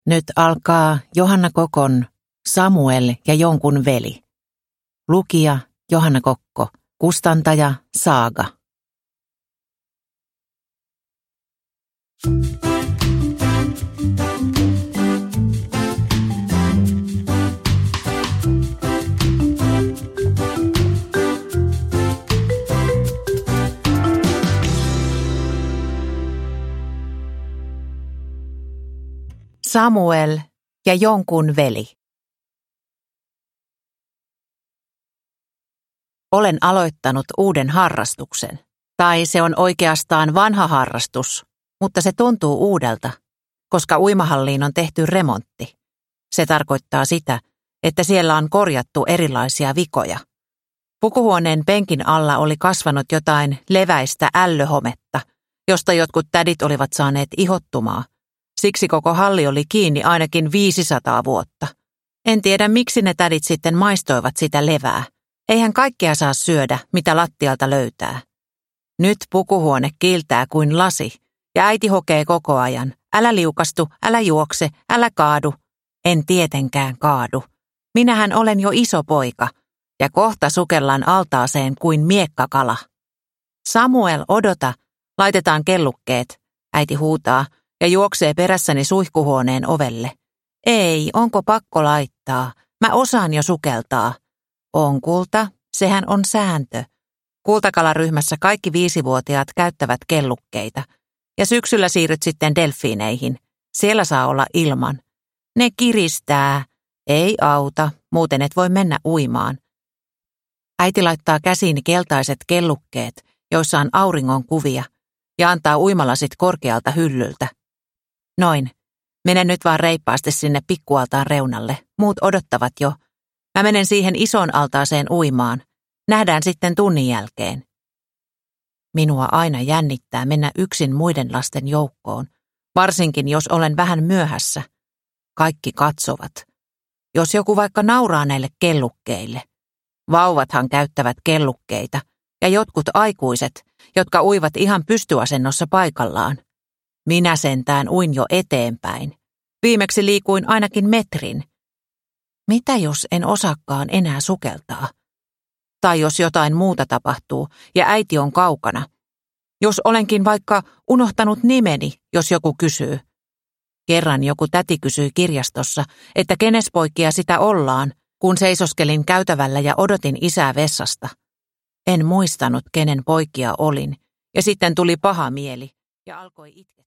Nyt alkaa Johanna Kokon Samuel ja jonkun veli. Lukija Johanna Kokko, kustantaja Saaga. Samuel ja jonkun veli. Olen aloittanut uuden harrastuksen. Tai se on oikeastaan vanha harrastus, mutta se tuntuu uudelta, koska uimahalliin on tehty remontti. Se tarkoittaa sitä, että siellä on korjattu erilaisia vikoja. Pukuhuoneen penkin alla oli kasvanut jotain leväistä ällöhometta, josta jotkut tädit olivat saaneet ihottumaa. Siksi koko halli oli kiinni ainakin 500 vuotta. En tiedä, miksi ne tädit sitten maistoivat sitä levää. Eihän kaikkea saa syödä, mitä lattialta löytää. Nyt pukuhuone kiiltää kuin lasi, ja äiti hokee koko ajan. Älä liukastu, älä juokse, älä kaadu. En tietenkään kaadu. Minähän olen jo iso poika, ja kohta sukellaan altaaseen kuin miekkakala. Samuel, odota, laitetaan kellukkeet, äiti huutaa, ja juoksee perässäni suihkuhuoneen ovelle. Ei, onko pakko laittaa? Mä osaan jo sukeltaa. On, kulta, sehän on sääntö. Kultakalaryhmässä kaikki 5-vuotiaat käyttävät kellukkeita. Ja syksyllä siirryt sitten delfiineihin. Siellä saa olla ilman. Ne kiristää. Ei auta, muuten et voi mennä uimaan. Äiti laittaa käsiini keltaiset kellukkeet, joissa on auringon kuvia, ja antaa uimalasit korkealta hyllyltä. Noin. Mene nyt vaan reippaasti sinne pikkualtaan reunalle. Muut odottavat jo. Mä menen siihen ison altaaseen uimaan. Nähdään sitten tunnin jälkeen. Minua aina jännittää mennä yksin muiden lasten joukkoon, varsinkin jos olen vähän myöhässä. Kaikki katsovat. Jos joku vaikka nauraa näille kellukkeille. Vauvathan käyttävät kellukkeita, ja jotkut aikuiset, jotka uivat ihan pystyasennossa paikallaan. Minä sentään uin jo eteenpäin. Viimeksi liikuin ainakin metrin. Mitä jos en osaakaan enää sukeltaa? Tai jos jotain muuta tapahtuu ja äiti on kaukana? Jos olenkin vaikka unohtanut nimeni, jos joku kysyy. Kerran joku täti kysyi kirjastossa, että kenes poikia sitä ollaan, kun seisoskelin käytävällä ja odotin isää vessasta. En muistanut, kenen poikia olin, ja sitten tuli paha mieli ja alkoi itkeä.